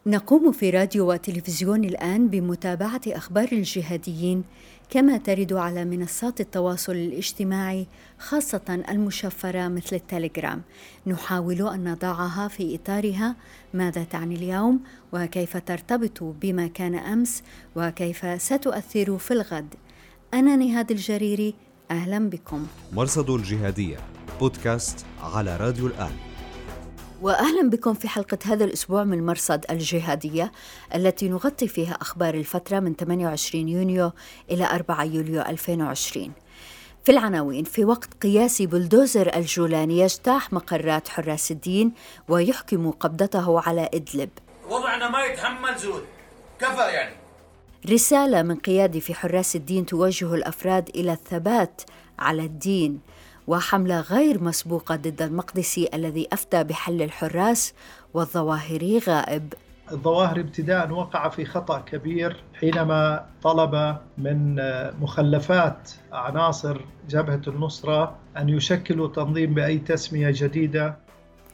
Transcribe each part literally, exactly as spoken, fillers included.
نقوم في راديو وتلفزيون الآن بمتابعة أخبار الجهاديين كما ترد على منصات التواصل الاجتماعي، خاصة المشفرة مثل التليجرام. نحاول أن نضعها في إطارها: ماذا تعني اليوم؟ وكيف ترتبط بما كان أمس؟ وكيف ستؤثر في الغد؟ أنا نهاد الجريري، أهلا بكم. مرصد الجهادية بودكاست على راديو الآن. وأهلا بكم في حلقة هذا الأسبوع من مرصد الجهادية التي نغطي فيها أخبار الفترة من ثمانية وعشرين يونيو إلى أربعة يوليو ألفين وعشرين. في العناوين: في وقت قياسي بلدوزر الجولاني يجتاح مقرات حراس الدين ويحكم قبضته على إدلب. وضعنا ما يتحمل زود، كفى يعني. رسالة من قيادي في حراس الدين توجه الأفراد إلى الثبات على الدين. وحملة غير مسبوقة ضد المقدسي الذي أفتى بحل الحراس، والظواهري غائب. الظواهري ابتداء وقع في خطأ كبير حينما طلب من مخلفات عناصر جبهة النصرة أن يشكلوا تنظيم بأي تسمية جديدة.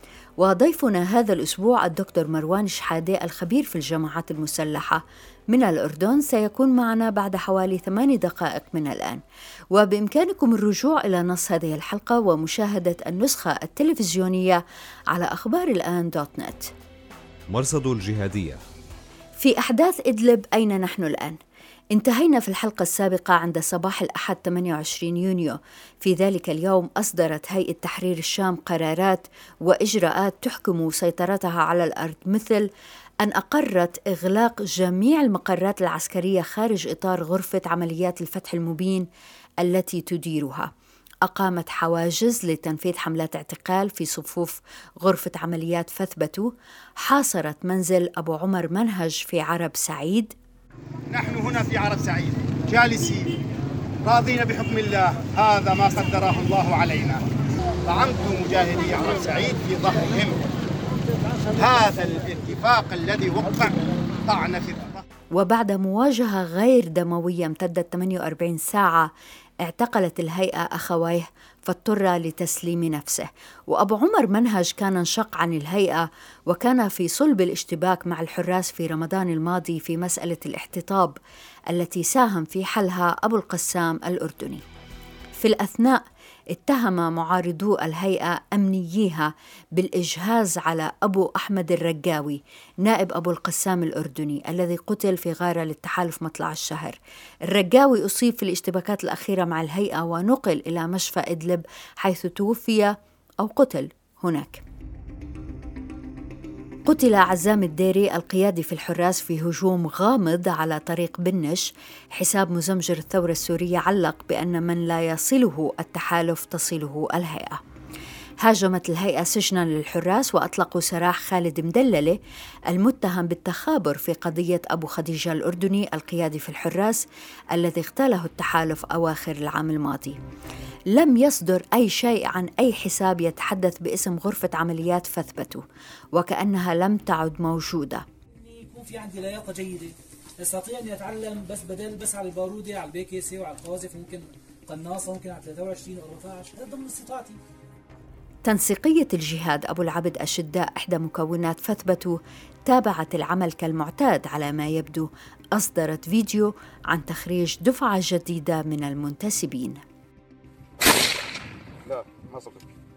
وضيفنا هذا الأسبوع الدكتور مروان شحادة الخبير في الجماعات المسلحة من الأردن، سيكون معنا بعد حوالي ثماني دقائق من الآن. وبإمكانكم الرجوع إلى نص هذه الحلقة ومشاهدة النسخة التلفزيونية على أخبار الآن دوت نت. مرصد الجهادية. في أحداث إدلب، أين نحن الآن؟ انتهينا في الحلقة السابقة عند صباح الأحد ثمانية وعشرين يونيو. في ذلك اليوم أصدرت هيئة تحرير الشام قرارات وإجراءات تحكم سيطرتها على الأرض، مثل أن أقرت إغلاق جميع المقرات العسكرية خارج إطار غرفة عمليات الفتح المبين التي تديرها. أقامت حواجز لتنفيذ حملات اعتقال في صفوف غرفة عمليات فثبتوا. حاصرت منزل أبو عمر منهج في عرب سعيد. نحن هنا في عرب سعيد جالسين راضين بحكم الله، هذا ما قدره الله علينا. طعنت مجاهدي عرب سعيد في ظهرهم. هذا الاتفاق الذي وقع طعن في الظهر. وبعد مواجهة غير دموية امتدت ثمانية وأربعين ساعة، اعتقلت الهيئة أخويه فاضطر لتسليم نفسه. وأبو عمر منهج كان انشق عن الهيئة، وكان في صلب الاشتباك مع الحراس في رمضان الماضي في مسألة الاحتطاب التي ساهم في حلها أبو القسام الأردني. في الأثناء اتهم معارضو الهيئة أمنييها بالإجهاز على أبو أحمد الرجاوي نائب أبو القسام الأردني الذي قتل في غارة للتحالف مطلع الشهر. الرجاوي أصيب في الاشتباكات الأخيرة مع الهيئة ونقل إلى مشفى إدلب حيث توفي أو قتل هناك. قتل عزام الديري القيادي في الحراس في هجوم غامض على طريق بنش. حساب مزمجر الثورة السورية علق بأن من لا يصله التحالف تصله الهيئة. هاجمت الهيئة سجنا للحراس وأطلقوا سراح خالد مدللة المتهم بالتخابر في قضية أبو خديجة الأردني القيادي في الحراس الذي اغتاله التحالف أواخر العام الماضي. لم يصدر أي شيء عن أي حساب يتحدث باسم غرفة عمليات فثبتوا، وكأنها لم تعد موجودة. يكون في عندي لياقة جيدة، استطيع أن أتعلم بس بدل بس على البارودة، على البيكيسي وعلى القاذف، ممكن قناصة، ممكن على ثلاثة وعشرين أو أربعة عشر، هذا ضمن استطاعتي. تنسيقية الجهاد أبو العبد أشداء إحدى مكونات فثبتوا تابعت العمل كالمعتاد على ما يبدو. أصدرت فيديو عن تخريج دفعة جديدة من المنتسبين. لا ما صدق.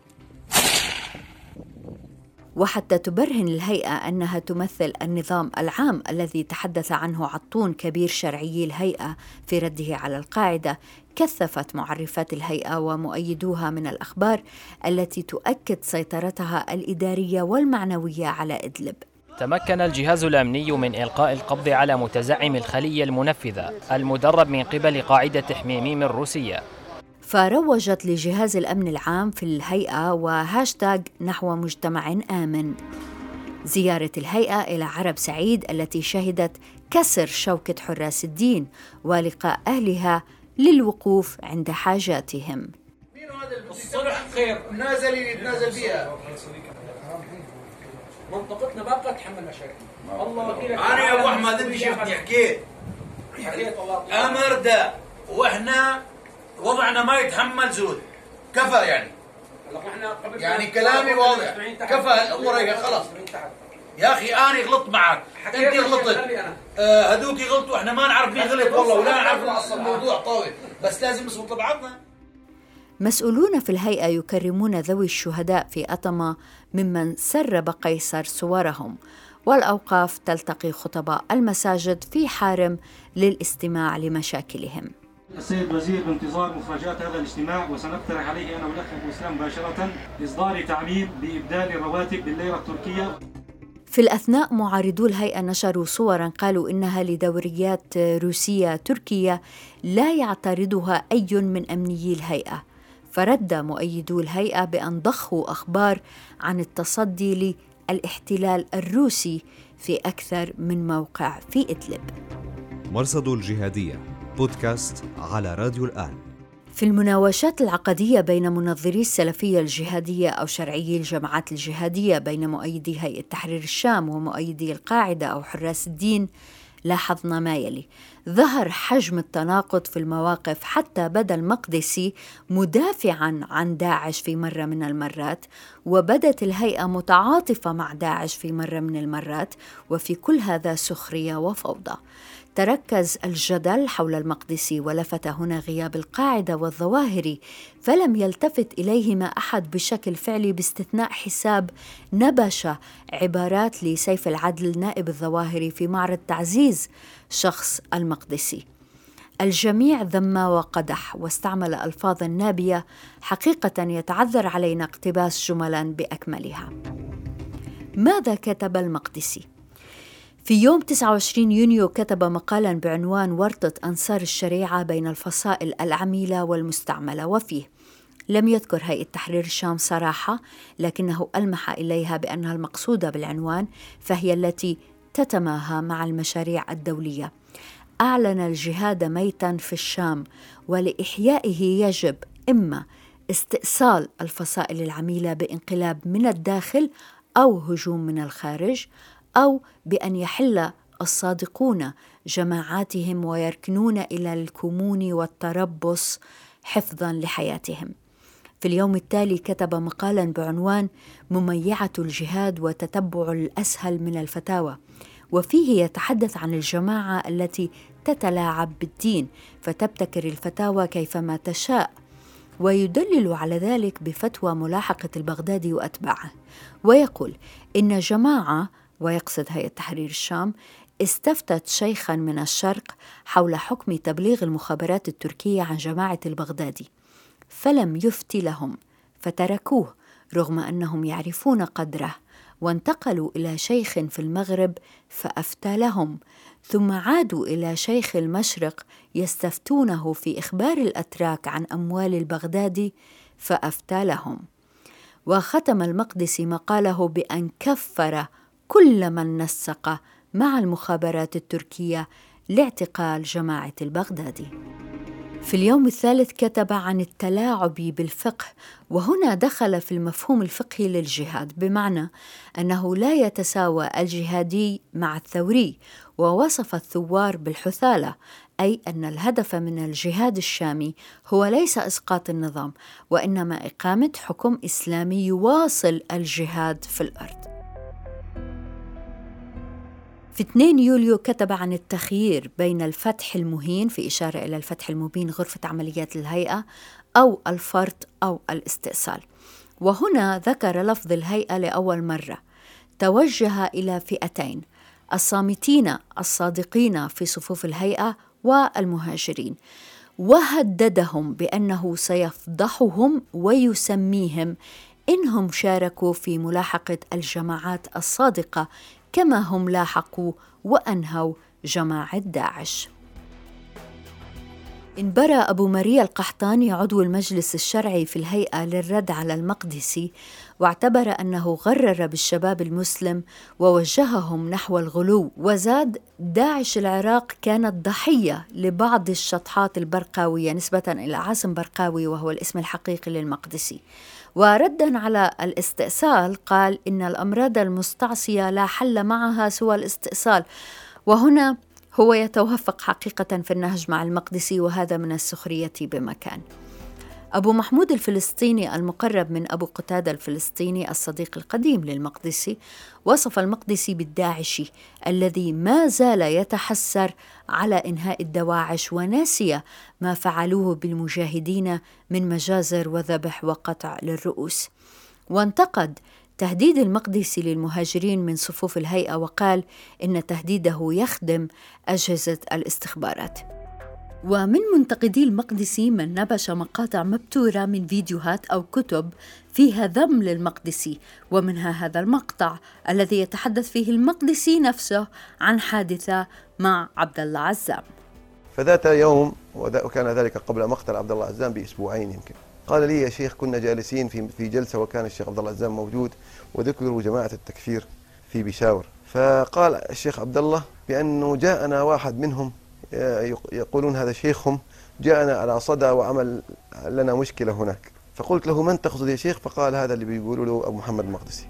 وحتى تبرهن الهيئة أنها تمثل النظام العام الذي تحدث عنه عطون كبير شرعي الهيئة في رده على القاعدة، كثفت معرفات الهيئة ومؤيدوها من الأخبار التي تؤكد سيطرتها الإدارية والمعنوية على إدلب. تمكن الجهاز الأمني من إلقاء القبض على متزعم الخلية المنفذة المدرب من قبل قاعدة حميميم الروسية. فروجت لجهاز الأمن العام في الهيئة وهاشتاغ نحو مجتمع آمن. زيارة الهيئة إلى عرب سعيد التي شهدت كسر شوكة حراس الدين ولقاء أهلها للوقوف عند حاجاتهم. الصلح خير، نازل يتنازل فيها. منطقتنا بقى تحمل مشاكل. الله يكرمك. أنا يا أبو أحمد اللي شفتني حكيت. أمر ده وإحنا وضعنا ما يتحمل زود، كفى يعني. يعني كلامي واضح، كفى الأمور هي خلاص. يا أخي أنا غلطت معك، أنت غلطت، آه هدوك غلطوا، إحنا ما نعرف مين غلط والله، ولا نعرف الموضوع طويل، بس لازم نصبر بعضنا. مسؤولون في الهيئة يكرمون ذوي الشهداء في أطمة ممن سرب قيصر صورهم، والأوقاف تلتقي خطباء المساجد في حارم للاستماع لمشاكلهم. السيد وزير بانتظار مفاجآت هذا الاجتماع، وسنقترح عليه أنا والأخ أبو إسلام مباشرة إصدار تعميم بإبدال الرواتب بالليرة التركية. في الأثناء معارضو الهيئة نشروا صوراً قالوا إنها لدوريات روسية تركية لا يعترضها أي من أمنيي الهيئة، فرد مؤيدو الهيئة بأن ضخوا أخبار عن التصدي للاحتلال الروسي في أكثر من موقع في إدلب. مرصد الجهادية بودكاست على راديو الآن. في المناوشات العقدية بين منظري السلفية الجهادية أو شرعيي الجماعات الجهادية بين مؤيدي هيئة تحرير الشام ومؤيدي القاعدة أو حراس الدين، لاحظنا ما يلي: ظهر حجم التناقض في المواقف، حتى بدا المقدسي مدافعاً عن داعش في مرة من المرات، وبدت الهيئة متعاطفة مع داعش في مرة من المرات، وفي كل هذا سخرية وفوضى. تركز الجدل حول المقدسي، ولفت هنا غياب القاعدة والظواهري، فلم يلتفت إليهما أحد بشكل فعلي باستثناء حساب نبش عبارات لسيف العدل نائب الظواهري في معرض تعزيز شخص المقدسي. الجميع ذم وقدح واستعمل ألفاظا نابية حقيقة يتعذر علينا اقتباس جملا بأكملها. ماذا كتب المقدسي؟ في يوم تسعة وعشرين يونيو كتب مقالا بعنوان ورطة أنصار الشريعة بين الفصائل العميلة والمستعملة، وفيه لم يذكر هيئة تحرير الشام صراحة، لكنه ألمح إليها بأنها المقصودة بالعنوان، فهي التي تتماهى مع المشاريع الدولية. أعلن الجهاد ميتا في الشام، ولإحيائه يجب إما استئصال الفصائل العميلة بانقلاب من الداخل أو هجوم من الخارج، أو بأن يحل الصادقون جماعاتهم ويركنون إلى الكمون والتربص حفظاً لحياتهم. في اليوم التالي كتب مقالاً بعنوان مميعة الجهاد وتتبع الأسهل من الفتاوى، وفيه يتحدث عن الجماعة التي تتلاعب بالدين فتبتكر الفتاوى كيفما تشاء، ويدلل على ذلك بفتوى ملاحقة البغدادي وأتباعه، ويقول إن جماعة، ويقصد هيئة تحرير الشام، استفتت شيخاً من الشرق حول حكم تبليغ المخابرات التركية عن جماعة البغدادي، فلم يفتي لهم فتركوه رغم أنهم يعرفون قدره، وانتقلوا إلى شيخ في المغرب فأفتى لهم، ثم عادوا إلى شيخ المشرق يستفتونه في إخبار الأتراك عن أموال البغدادي فأفتى لهم. وختم المقدسي مقاله بأن كفر كل من نسق مع المخابرات التركية لاعتقال جماعة البغدادي. في اليوم الثالث كتب عن التلاعب بالفقه، وهنا دخل في المفهوم الفقهي للجهاد، بمعنى أنه لا يتساوى الجهادي مع الثوري، ووصف الثوار بالحثالة، أي أن الهدف من الجهاد الشامي هو ليس إسقاط النظام، وإنما إقامة حكم إسلامي يواصل الجهاد في الأرض. في اثنين يوليو كتب عن التخيير بين الفتح المهين، في إشارة إلى الفتح المبين غرفة عمليات الهيئة، أو الفرط أو الاستئصال، وهنا ذكر لفظ الهيئة لأول مرة. توجه إلى فئتين: الصامتين الصادقين في صفوف الهيئة والمهاجرين، وهددهم بأنه سيفضحهم ويسميهم إنهم شاركوا في ملاحقة الجماعات الصادقة كما هم لاحقوا وأنهوا جماعة داعش. انبرى أبو ماريا القحطاني عضو المجلس الشرعي في الهيئة للرد على المقدسي، واعتبر أنه غرر بالشباب المسلم ووجههم نحو الغلو، وزاد: داعش العراق كانت ضحية لبعض الشطحات البرقاوية نسبة إلى عاصم برقاوي وهو الاسم الحقيقي للمقدسي. وردا على الاستئصال قال إن الأمراض المستعصية لا حل معها سوى الاستئصال، وهنا هو يتوافق حقيقة في النهج مع المقدسي، وهذا من السخرية بمكان. أبو محمود الفلسطيني المقرب من أبو قتادة الفلسطيني الصديق القديم للمقدسي وصف المقدسي بالداعشي الذي ما زال يتحسر على إنهاء الدواعش وناسي ما فعلوه بالمجاهدين من مجازر وذبح وقطع للرؤوس. وانتقد تهديد المقدسي للمهاجرين من صفوف الهيئة وقال إن تهديده يخدم أجهزة الاستخبارات. ومن منتقدي المقدسي من نبش مقاطع مبتورة من فيديوهات أو كتب فيها ذم للمقدسي، ومنها هذا المقطع الذي يتحدث فيه المقدسي نفسه عن حادثة مع عبد الله عزام. فذات يوم، وكان ذلك قبل مقتل عبد الله عزام بأسبوعين يمكن، قال لي: يا شيخ، كنا جالسين في في جلسة وكان الشيخ عبد الله عزام موجود وذكروا جماعة التكفير في بيشاور، فقال الشيخ عبد الله بأنه جاءنا واحد منهم يقولون هذا شيخهم جاءنا على صدى وعمل لنا مشكلة هناك. فقلت له: من تقصد يا شيخ؟ فقال: هذا اللي بيقولوا له أبو محمد المقدسي.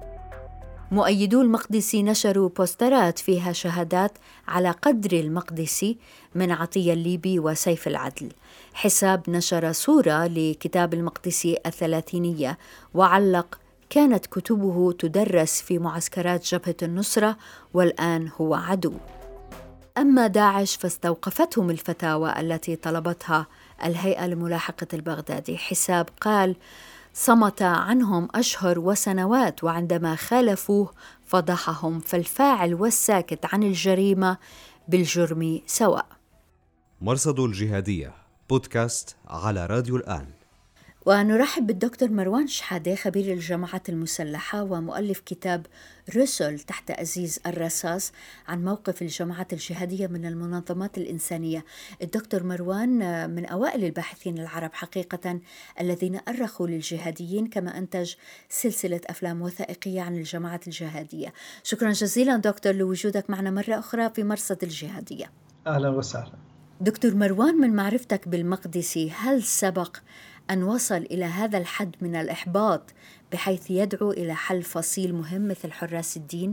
مؤيدو المقدسي نشروا بوسترات فيها شهادات على قدر المقدسي من عطية الليبي وسيف العدل. حساب نشر صورة لكتاب المقدسي الثلاثينية وعلق: كانت كتبه تدرس في معسكرات جبهة النصرة والآن هو عدو. أما داعش فاستوقفتهم الفتاوى التي طلبتها الهيئة لملاحقة البغدادي. حساب قال: صمت عنهم أشهر وسنوات، وعندما خالفوه فضحهم، فالفاعل والساكت عن الجريمة بالجرم سواء. مرصد الجهادية بودكاست على راديو الآن. ونرحب بالدكتور مروان شحادة، خبير الجماعات المسلحة ومؤلف كتاب رسل تحت أزيز الرصاص عن موقف الجماعات الجهادية من المنظمات الإنسانية. الدكتور مروان من أوائل الباحثين العرب حقيقة الذين أرخوا للجهاديين، كما أنتج سلسلة أفلام وثائقية عن الجماعات الجهادية. شكرا جزيلا دكتور لوجودك معنا مرة أخرى في مرصد الجهادية. أهلا وسهلا. دكتور مروان، من معرفتك بالمقدسي، هل سبق أن وصل إلى هذا الحد من الإحباط بحيث يدعو إلى حل فصيل مهم مثل حراس الدين؟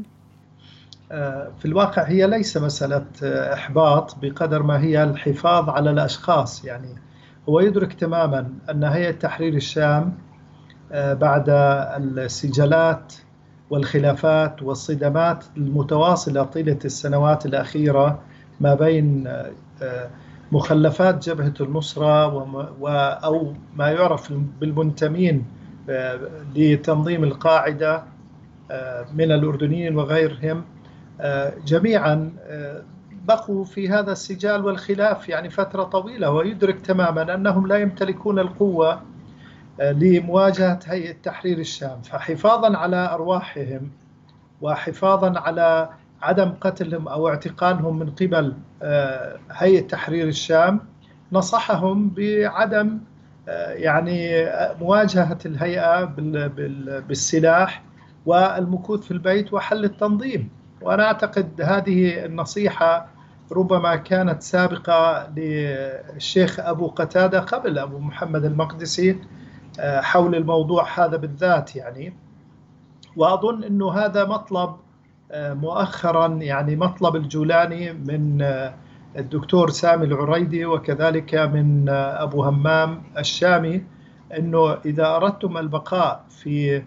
في الواقع هي ليس مسألة إحباط بقدر ما هي الحفاظ على الأشخاص. يعني هو يدرك تماما أن هيئة تحرير الشام بعد السجالات والخلافات والصدمات المتواصلة طيلة السنوات الأخيرة ما بين مخلفات جبهة النصرة أو ما يعرف بالمنتمين لتنظيم القاعدة من الأردنيين وغيرهم، جميعا بقوا في هذا السجال والخلاف يعني فترة طويلة، ويدرك تماما أنهم لا يمتلكون القوة لمواجهة هيئة تحرير الشام. فحفاظا على أرواحهم وحفاظا على عدم قتلهم أو اعتقالهم من قبل هيئة تحرير الشام، نصحهم بعدم يعني مواجهة الهيئة بالسلاح والمكوث في البيت وحل التنظيم. وأنا أعتقد هذه النصيحة ربما كانت سابقة للشيخ أبو قتادة قبل أبو محمد المقدسي حول الموضوع هذا بالذات يعني. وأظن أنه هذا مطلب مؤخرا يعني مطلب الجولاني من الدكتور سامي العريدي وكذلك من أبو همام الشامي، أنه إذا أردتم البقاء في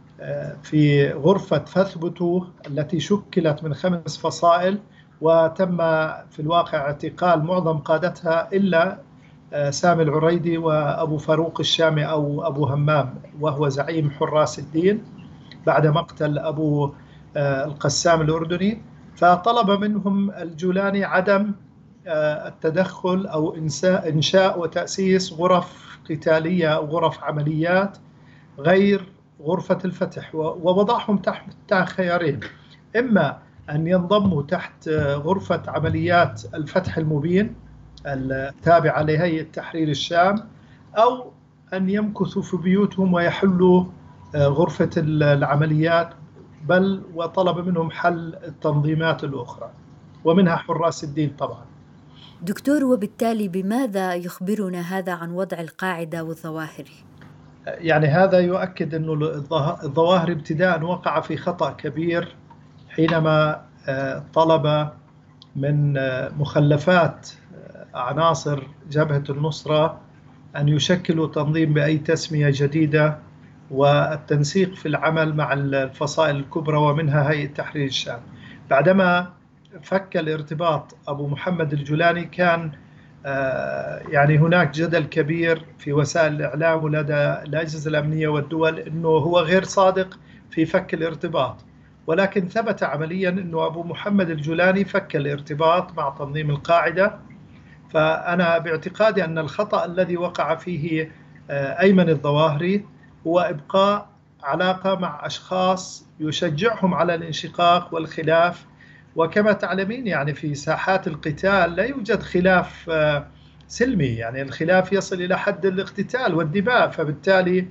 في غرفة فاثبتوا التي شكلت من خمس فصائل وتم في الواقع اعتقال معظم قادتها إلا سامي العريدي وأبو فاروق الشامي أو أبو همام وهو زعيم حراس الدين بعد مقتل أبو القسام الأردني، فطلب منهم الجولاني عدم التدخل أو إنشاء وتأسيس غرف قتالية أو غرف عمليات غير غرفة الفتح، ووضعهم تحت خيارين: إما أن ينضموا تحت غرفة عمليات الفتح المبين التابعة لهيئة تحرير الشام، أو أن يمكثوا في بيوتهم ويحلوا غرفة العمليات، بل وطلب منهم حل التنظيمات الأخرى ومنها حراس الدين طبعا. دكتور، وبالتالي بماذا يخبرنا هذا عن وضع القاعدة والظواهر؟ يعني هذا يؤكد أن الظواهر ابتداء وقع في خطأ كبير حينما طلب من مخلفات عناصر جبهة النصرة أن يشكلوا تنظيم بأي تسمية جديدة، والتنسيق في العمل مع الفصائل الكبرى ومنها هيئة تحرير الشام. بعدما فك الارتباط أبو محمد الجولاني كان يعني هناك جدل كبير في وسائل الإعلام ولدى الأجهزة الأمنية والدول أنه هو غير صادق في فك الارتباط، ولكن ثبت عمليا أنه أبو محمد الجولاني فك الارتباط مع تنظيم القاعدة. فأنا باعتقادي أن الخطأ الذي وقع فيه أيمن الظواهري هو إبقاء علاقة مع أشخاص يشجعهم على الانشقاق والخلاف. وكما تعلمين يعني في ساحات القتال لا يوجد خلاف سلمي، يعني الخلاف يصل إلى حد الاقتتال والدماء. فبالتالي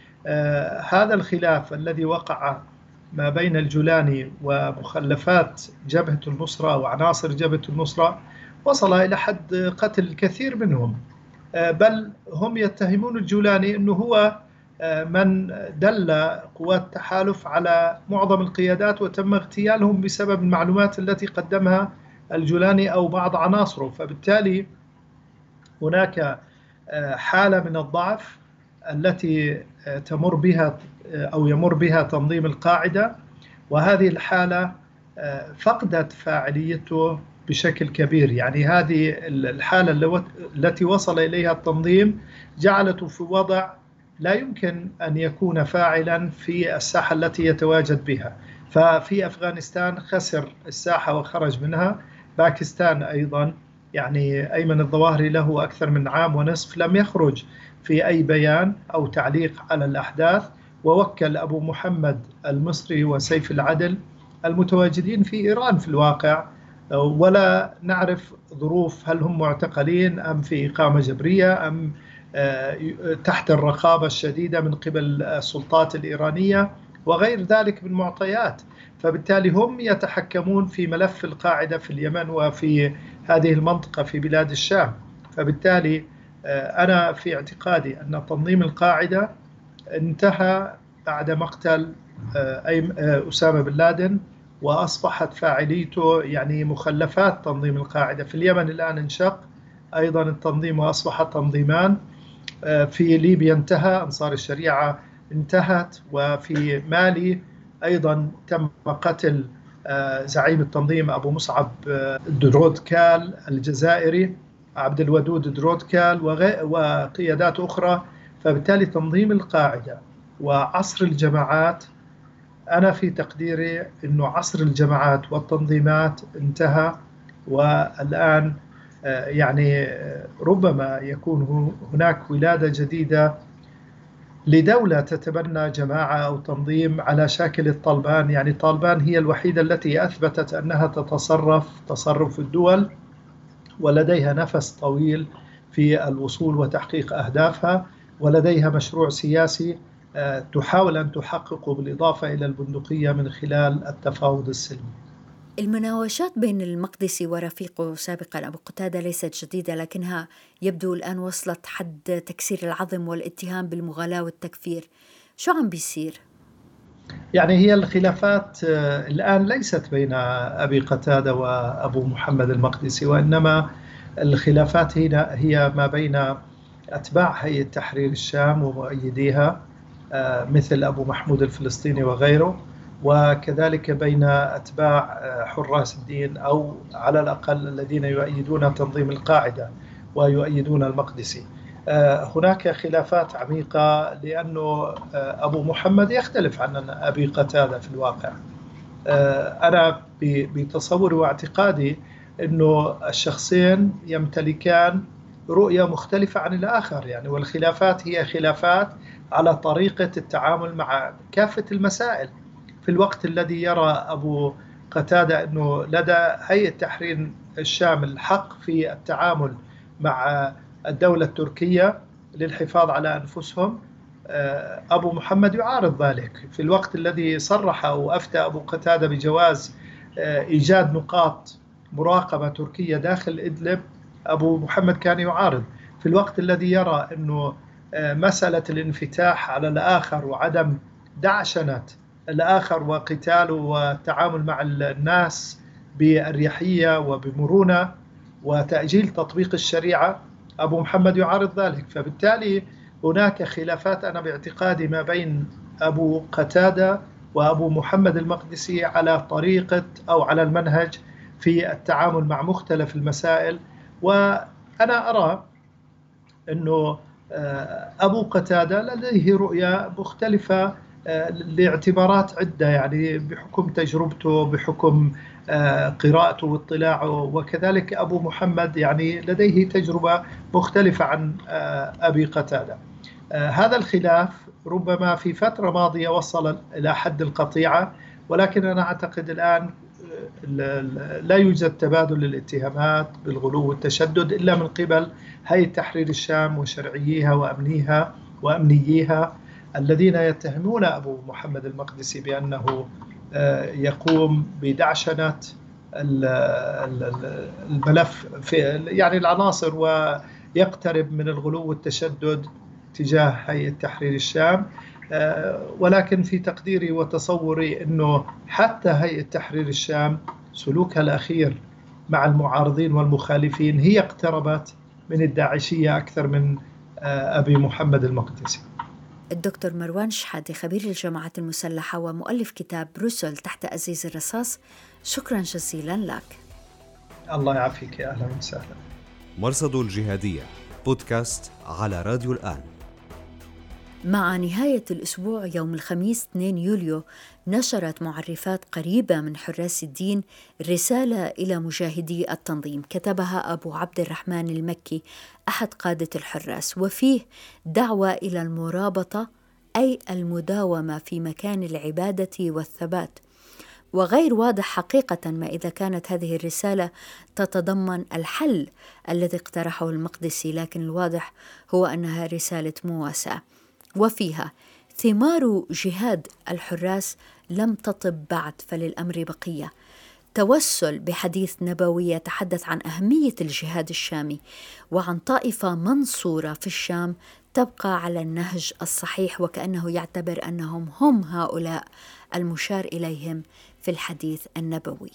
هذا الخلاف الذي وقع ما بين الجولاني ومخلفات جبهة النصرة وعناصر جبهة النصرة وصل إلى حد قتل الكثير منهم، بل هم يتهمون الجولاني أنه هو من دل قوات التحالف على معظم القيادات وتم اغتيالهم بسبب المعلومات التي قدمها الجولاني أو بعض عناصره. فبالتالي هناك حالة من الضعف التي تمر بها أو يمر بها تنظيم القاعدة، وهذه الحالة فقدت فاعليته بشكل كبير. يعني هذه الحالة التي وصل إليها التنظيم جعلته في وضع لا يمكن أن يكون فاعلا في الساحة التي يتواجد بها. ففي أفغانستان خسر الساحة وخرج منها، باكستان أيضا يعني أيمن الظواهري له أكثر من عام ونصف لم يخرج في أي بيان أو تعليق على الأحداث، ووكل أبو محمد المصري وسيف العدل المتواجدين في إيران في الواقع، ولا نعرف ظروف هل هم معتقلين أم في إقامة جبرية أم تحت الرقابة الشديدة من قبل السلطات الإيرانية وغير ذلك من معطيات. فبالتالي هم يتحكمون في ملف القاعدة في اليمن وفي هذه المنطقة في بلاد الشام. فبالتالي أنا في اعتقادي أن تنظيم القاعدة انتهى بعد مقتل أسامة بن لادن، وأصبحت فاعليته يعني مخلفات تنظيم القاعدة في اليمن الآن انشق أيضا التنظيم وأصبح تنظيمان. في ليبيا انتهى، أنصار الشريعة انتهت، وفي مالي أيضا تم قتل زعيم التنظيم أبو مصعب درودكال الجزائري، عبد الودود درودكال وقيادات أخرى. فبالتالي تنظيم القاعدة وعصر الجماعات، أنا في تقديري أنه عصر الجماعات والتنظيمات انتهى، والآن يعني ربما يكون هناك ولادة جديدة لدولة تتبنى جماعة أو تنظيم على شاكل الطالبان. يعني طالبان هي الوحيدة التي أثبتت أنها تتصرف تصرف الدول ولديها نفس طويل في الوصول وتحقيق أهدافها، ولديها مشروع سياسي تحاول أن تحققه بالإضافة إلى البندقية من خلال التفاوض السلمي. المناوشات بين المقدسي ورفيقه سابقا أبو قتادة ليست جديدة، لكنها يبدو الآن وصلت حد تكسير العظم والاتهام بالمغالاة والتكفير. شو عم بيصير؟ يعني هي الخلافات الآن ليست بين أبي قتادة وأبو محمد المقدسي، وإنما الخلافات هنا هي ما بين أتباع هيئة تحرير الشام ومؤيديها مثل أبو محمود الفلسطيني وغيره، وكذلك بين أتباع حراس الدين أو على الأقل الذين يؤيدون تنظيم القاعدة ويؤيدون المقدسي. هناك خلافات عميقة لأنه أبو محمد يختلف عن أبي قتادة في الواقع. أنا بتصوري واعتقادي أنه الشخصين يمتلكان رؤية مختلفة عن الآخر، يعني والخلافات هي خلافات على طريقة التعامل مع كافة المسائل. في الوقت الذي يرى أبو قتادة أنه لدى هيئة تحرير الشام الحق في التعامل مع الدولة التركية للحفاظ على أنفسهم، أبو محمد يعارض ذلك. في الوقت الذي صرح أو أفتى أبو قتادة بجواز إيجاد نقاط مراقبة تركية داخل إدلب، أبو محمد كان يعارض. في الوقت الذي يرى أنه مسألة الانفتاح على الآخر وعدم دعشنة الآخر وقتاله والتعامل مع الناس بأريحية وبمرونة وتأجيل تطبيق الشريعة، أبو محمد يعارض ذلك. فبالتالي هناك خلافات أنا باعتقادي ما بين أبو قتادة وأبو محمد المقدسي على طريقة أو على المنهج في التعامل مع مختلف المسائل. وأنا أرى أنه أبو قتادة لديه رؤية مختلفة لاعتبارات عدة، يعني بحكم تجربته، بحكم قراءته واطلاعه، وكذلك أبو محمد يعني لديه تجربة مختلفة عن أبي قتادة. هذا الخلاف ربما في فترة ماضية وصل إلى حد القطيعة، ولكن أنا أعتقد الآن لا يوجد تبادل للاتهامات بالغلو والتشدد إلا من قبل هيئة تحرير الشام وشرعييها وأمنيها وأمنييها الذين يتهمون أبو محمد المقدسي بأنه يقوم بدعشنة الملف في يعني العناصر ويقترب من الغلو والتشدد تجاه هيئة تحرير الشام. ولكن في تقديري وتصوري أنه حتى هيئة تحرير الشام سلوكها الأخير مع المعارضين والمخالفين هي اقتربت من الداعشية أكثر من أبي محمد المقدسي. الدكتور مروان شحادة، خبير الجماعات المسلحة ومؤلف كتاب بروسل تحت أزيز الرصاص، شكرا جزيلا لك. الله يعافيك، يا أهلا وسهلا. مرصد الجهادية بودكاست على راديو الآن. مع نهاية الأسبوع يوم الخميس اثنين يوليو نشرت معرفات قريبة من حراس الدين رسالة إلى مجاهدي التنظيم كتبها أبو عبد الرحمن المكي أحد قادة الحراس، وفيه دعوة إلى المرابطة أي المداومة في مكان العبادة والثبات. وغير واضح حقيقة ما إذا كانت هذه الرسالة تتضمن الحل الذي اقترحه المقدسي، لكن الواضح هو أنها رسالة مواساة. وفيها ثمار جهاد الحراس لم تطب بعد فللأمر بقية، توسل بحديث نبوي يتحدث عن أهمية الجهاد الشامي وعن طائفة منصورة في الشام تبقى على النهج الصحيح، وكأنه يعتبر أنهم هم هؤلاء المشار إليهم في الحديث النبوي.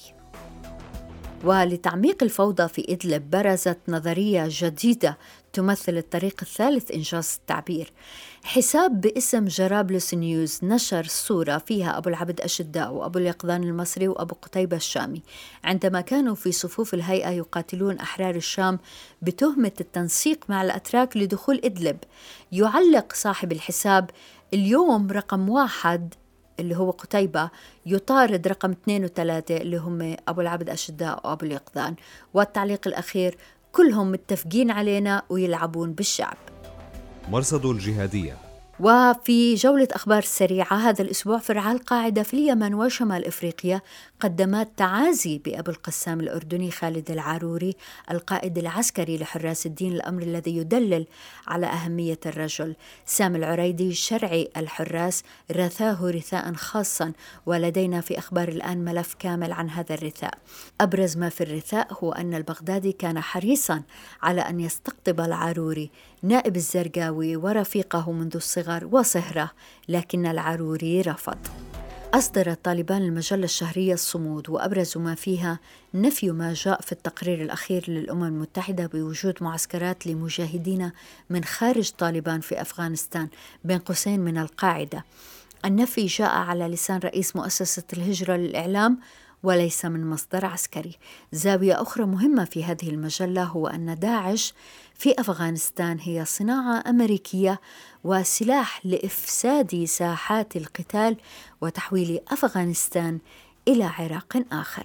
ولتعميق الفوضى في إدلب برزت نظرية جديدة تمثل الطريق الثالث إنجاز التعبير. حساب باسم جرابلس نيوز نشر صورة فيها أبو العبد أشداء وأبو اليقظان المصري وأبو قتيبة الشامي عندما كانوا في صفوف الهيئة يقاتلون أحرار الشام بتهمة التنسيق مع الأتراك لدخول إدلب. يعلق صاحب الحساب: اليوم رقم واحد اللي هو قتيبة يطارد رقم اثنين وثلاثة اللي هم أبو العبد أشداء وأبو اليقظان، والتعليق الأخير: كلهم متفقين علينا ويلعبون بالشعب. مرصد الجهادية. وفي جولة أخبار سريعة هذا الأسبوع، فرعا القاعدة في اليمن وشمال إفريقيا قدمت تعازي بأبو القسام الأردني خالد العاروري القائد العسكري لحراس الدين، الأمر الذي يدلل على أهمية الرجل. سامي العريدي شرعي الحراس رثاه رثاء خاصا، ولدينا في أخبار الآن ملف كامل عن هذا الرثاء. أبرز ما في الرثاء هو أن البغدادي كان حريصا على أن يستقطب العاروري نائب الزرقاوي ورفيقه منذ الصغر وصهره، لكن العاروري رفض. أصدرت طالبان المجلة الشهرية الصمود، وأبرز ما فيها نفي ما جاء في التقرير الأخير للأمم المتحدة بوجود معسكرات لمجاهدين من خارج طالبان في أفغانستان بين قوسين من القاعدة. النفي جاء على لسان رئيس مؤسسة الهجرة للإعلام وليس من مصدر عسكري. زاوية أخرى مهمة في هذه المجلة هو أن داعش في أفغانستان هي صناعة أمريكية وسلاح لإفساد ساحات القتال وتحويل أفغانستان إلى عراق آخر.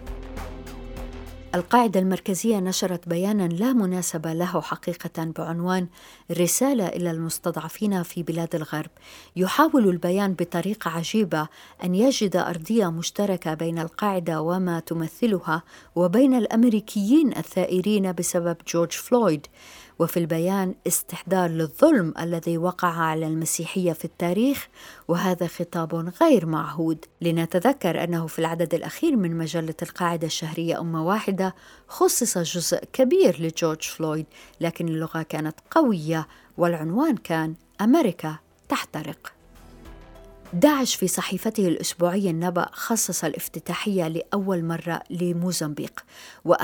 القاعدة المركزية نشرت بياناً لا مناسبة له حقيقة بعنوان رسالة إلى المستضعفين في بلاد الغرب. يحاول البيان بطريقة عجيبة أن يجد أرضية مشتركة بين القاعدة وما تمثلها وبين الأمريكيين الثائرين بسبب جورج فلويد، وفي البيان استحضار للظلم الذي وقع على المسيحية في التاريخ، وهذا خطاب غير معهود. لنتذكر أنه في العدد الأخير من مجلة القاعدة الشهرية أمة واحدة خصص جزء كبير لجورج فلويد، لكن اللغة كانت قوية والعنوان كان أمريكا تحترق. داعش في صحيفته الأسبوعية النبأ خصص الافتتاحية لأول مرة لموزمبيق،